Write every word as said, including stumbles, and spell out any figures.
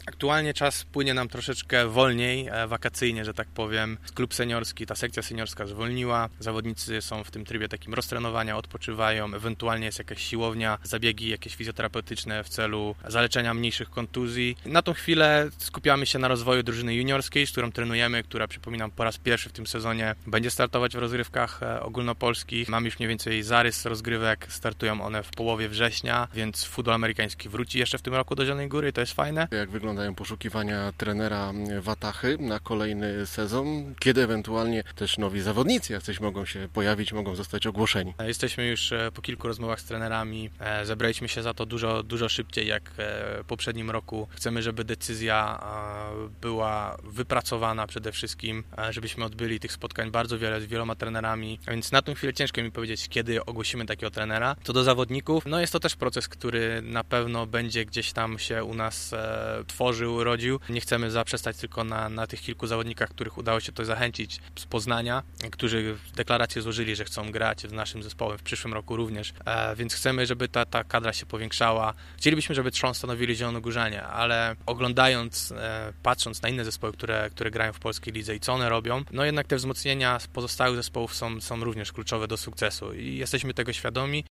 Aktualnie czas płynie nam troszeczkę wolniej, wakacyjnie, że tak powiem. Klub seniorski, ta sekcja seniorska zwolniła, zawodnicy są w tym trybie takim roztrenowania, odpoczywają, ewentualnie jest jakaś siłownia, zabiegi jakieś fizjoterapeutyczne w celu zaleczenia mniejszych kontuzji. Na tą chwilę skupiamy się na rozwoju drużyny juniorskiej, z którą trenujemy, która, przypominam, po raz pierwszy w tym sezonie będzie startować w rozgrywkach ogólnopolskich. Mamy już mniej więcej zarys rozgrywek, startują one w połowie września, więc futbol amerykański wróci jeszcze w tym roku do Zielonej Góry, to jest fajne. Jak wyglądają poszukiwania trenera Watachy na kolejny sezon? Kiedy ewentualnie też nowi zawodnicy jacyś mogą się pojawić, mogą zostać ogłoszeni? Jesteśmy już po kilku rozmowach z trenerami. Zebraliśmy się za to dużo, dużo szybciej jak w poprzednim roku. Chcemy, żeby decyzja była wypracowana przede wszystkim, żebyśmy odbyli tych spotkań bardzo wiele z wieloma trenerami, więc na tę chwilę ciężko mi powiedzieć, kiedy ogłosimy takiego trenera. Co do zawodników, no jest to też proces, który na pewno będzie gdzieś tam się u nas e, tworzył, rodził. Nie chcemy zaprzestać tylko na, na tych kilku zawodnikach, których udało się to zachęcić z Poznania, którzy deklarację złożyli, że chcą grać z naszym zespołem w przyszłym roku również, e, więc chcemy, żeby ta, ta kadra się powiększała. Chcielibyśmy, żeby trzon stanowili Zielonogórzanie, ale oglądając, e, patrząc na inne zespoły, które, które grają w polskiej lidze i co one robią, no jednak te wzmocnienia z pozostałych zespołów są, są również kluczowe do sukcesu i jesteśmy tego świadomi.